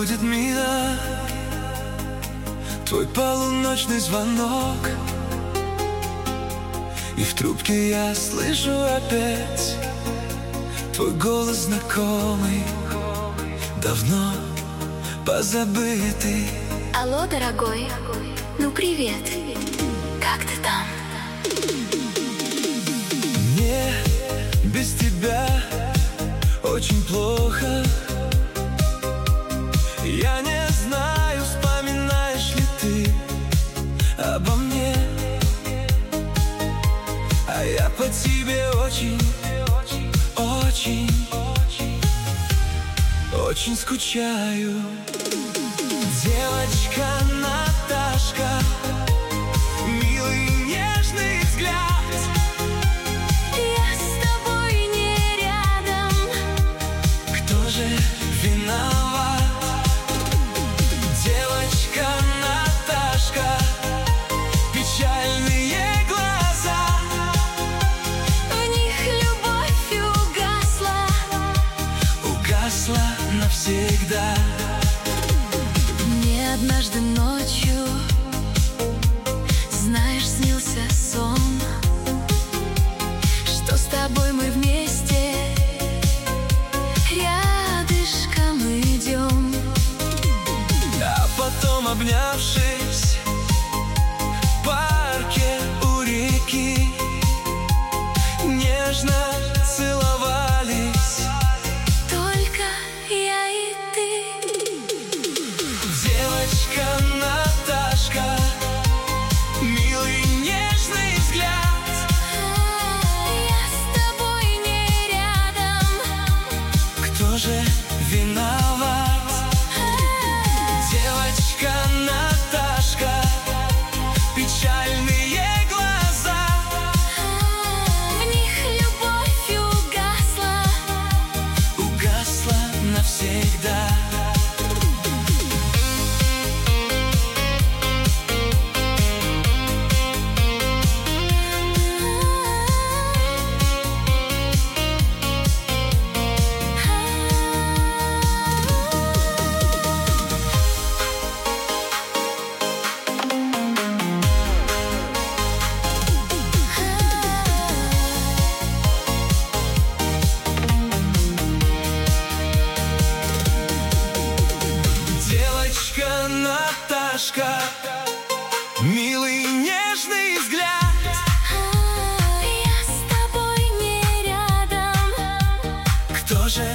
будет меня твой полуночный звонок, и в трубке я слышу опять твой голос знакомый, давно позабытый. Алло, дорогой, ну привет, как ты там? Мне без тебя очень плохо. Я не знаю, вспоминаешь ли ты обо мне, а я по тебе очень, очень, очень скучаю. Девочка Наташка, милый нежный взгляд. Я с тобой не рядом. Кто же виноват? Девочка Наташка, печальные глаза, В них любовь угасла. угасла навсегда. Мне однажды ночью, знаешь, снился сон, что с тобой мы вместе рядышком идем. А потом, обнявшись в парке у реки, нежно целовались Только я и ты. девочка Наташка, милый нежный взгляд. Я с тобой не рядом. Кто же виноват? Девочка Наташка, печальные глаза, В них любовь угасла. угасла навсегда. Девочка Наташка, милый нежный взгляд. Я с тобой не рядом. Кто же